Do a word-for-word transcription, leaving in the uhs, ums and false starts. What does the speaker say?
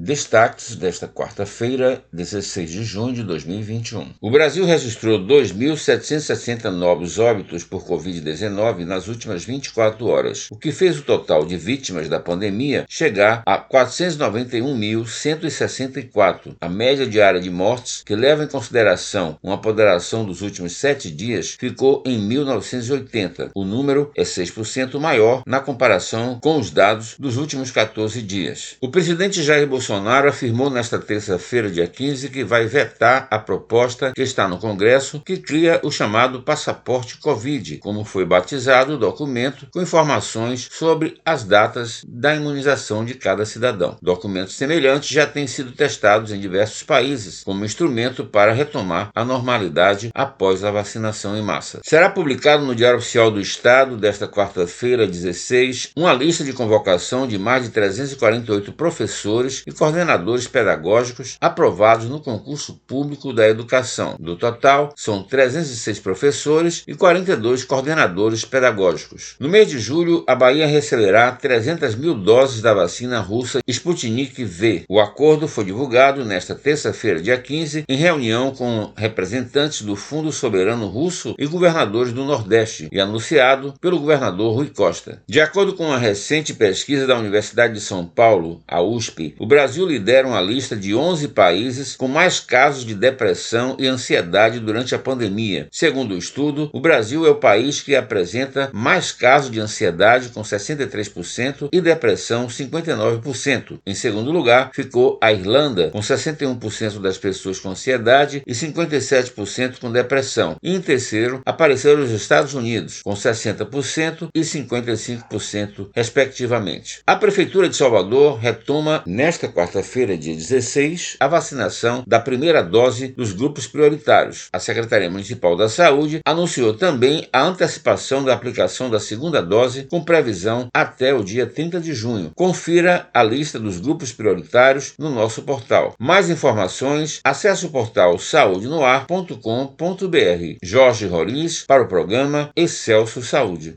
Destaques desta quarta-feira, dezesseis de junho de dois mil e vinte e um. O Brasil registrou dois mil setecentos e sessenta novos óbitos por covid dezenove nas últimas vinte e quatro horas, o que fez o total de vítimas da pandemia chegar a quatrocentos e noventa e um mil cento e sessenta e quatro. A média diária de mortes, que leva em consideração uma ponderação dos últimos sete dias, ficou em mil novecentos e oitenta. O número é seis por cento maior na comparação com os dados dos últimos quatorze dias. O presidente Jair Bolsonaro afirmou nesta terça-feira, dia quinze, que vai vetar a proposta que está no Congresso que cria o chamado Passaporte Covid, como foi batizado o documento, com informações sobre as datas da imunização de cada cidadão. Documentos semelhantes já têm sido testados em diversos países como instrumento para retomar a normalidade após a vacinação em massa. Será publicado no Diário Oficial do Estado desta quarta-feira, dezesseis, uma lista de convocação de mais de trezentos e quarenta e oito professores e coordenadores pedagógicos aprovados no concurso público da educação. Do total, são trezentos e seis professores e quarenta e dois coordenadores pedagógicos. No mês de julho, a Bahia receberá trezentas mil doses da vacina russa Sputnik V. O acordo foi divulgado nesta terça-feira, dia quinze, em reunião com representantes do Fundo Soberano Russo e governadores do Nordeste, e anunciado pelo governador Rui Costa. De acordo com uma recente pesquisa da Universidade de São Paulo, a U S P, o Brasil lidera uma lista de onze países com mais casos de depressão e ansiedade durante a pandemia. Segundo o estudo, o Brasil é o país que apresenta mais casos de ansiedade, com sessenta e três por cento, e depressão, cinquenta e nove por cento. Em segundo lugar, ficou a Irlanda, com sessenta e um por cento das pessoas com ansiedade e cinquenta e sete por cento com depressão. E em terceiro, apareceram os Estados Unidos, com sessenta por cento e cinquenta e cinco por cento, respectivamente. A Prefeitura de Salvador retoma, nesta quarta-feira, dia dezesseis, a vacinação da primeira dose dos grupos prioritários. A Secretaria Municipal da Saúde anunciou também a antecipação da aplicação da segunda dose, com previsão até o dia trinta de junho. Confira a lista dos grupos prioritários no nosso portal. Mais informações, acesse o portal saúde no ar ponto com ponto br. Jorge Roriz para o programa Excelsior Saúde.